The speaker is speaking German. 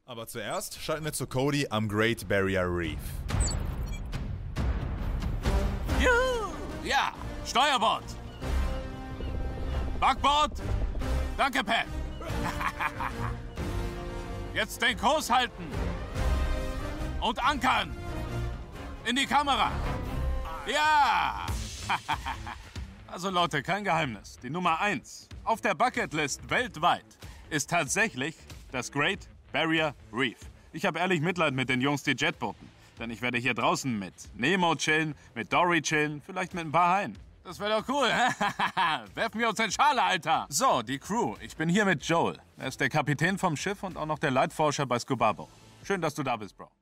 Aber zuerst schalten wir zu Cody am Great Barrier Reef. Juhu! Ja, Steuerbord. Backbord. Danke, Pat. Jetzt den Kurs halten. Und ankern. In die Kamera. Ja! Also Leute, kein Geheimnis. Die Nummer 1 auf der Bucketlist weltweit ist tatsächlich das Great Barrier Reef. Ich habe ehrlich Mitleid mit den Jungs, die Jetbooten. Denn ich werde hier draußen mit Nemo chillen, mit Dory chillen, vielleicht mit ein paar Haien. Das wäre doch cool, hä? Werfen wir uns in Schale, Alter! So, die Crew. Ich bin hier mit Joel. Er ist der Kapitän vom Schiff und auch noch der Leitforscher bei Scubabo. Schön, dass du da bist, Bro.